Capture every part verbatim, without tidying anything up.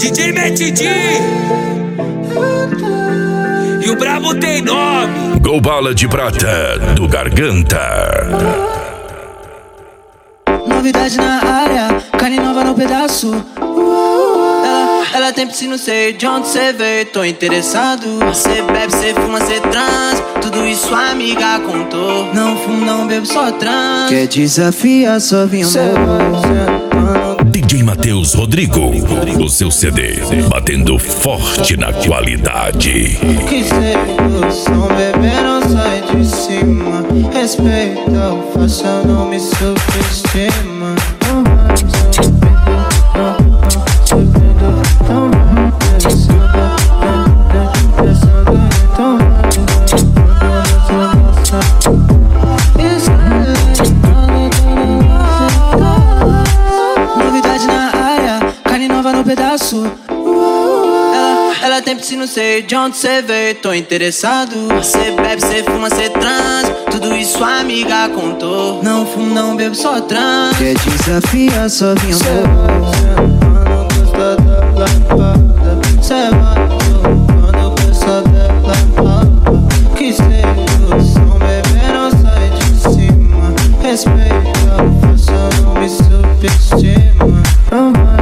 D J Metidi e o brabo tem nome. Gol Bala de Prata do Garganta. Novidade na área, carne nova no pedaço. Ela, ela tem piscina, não sei de onde cê veio, tô interessado. Cê bebe, cê fuma, cê trans, tudo isso a amiga contou. Não fumo, não bebo, só trans. Quer desafiar, só vim amor. D J Matheus Rodrigo, o seu C D, batendo forte na qualidade. Que sedução, bebê, não sai de cima. Respeita o faça, não me subestima. Novidade na área, carne nova no pedaço. Ela, ela tem piscina, não sei de onde cê veio, tô interessado. Cê bebe, cê fuma, cê trans, tudo isso a amiga contou. Não fumo, não bebo, só trans. Quer desafiar, só vim amor. Não gosta da lapada, cê vai quando pensa dela rapa. Que sedução, bebê, não sai de cima. Respeita o faça, não me subestima. Não vai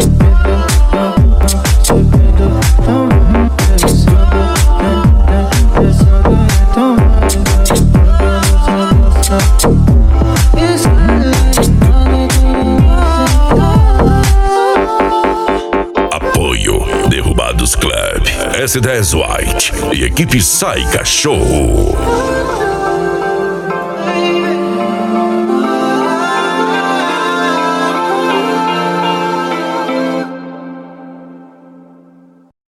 Apoio Derrubados Club, S dez White e equipe Saiga Show.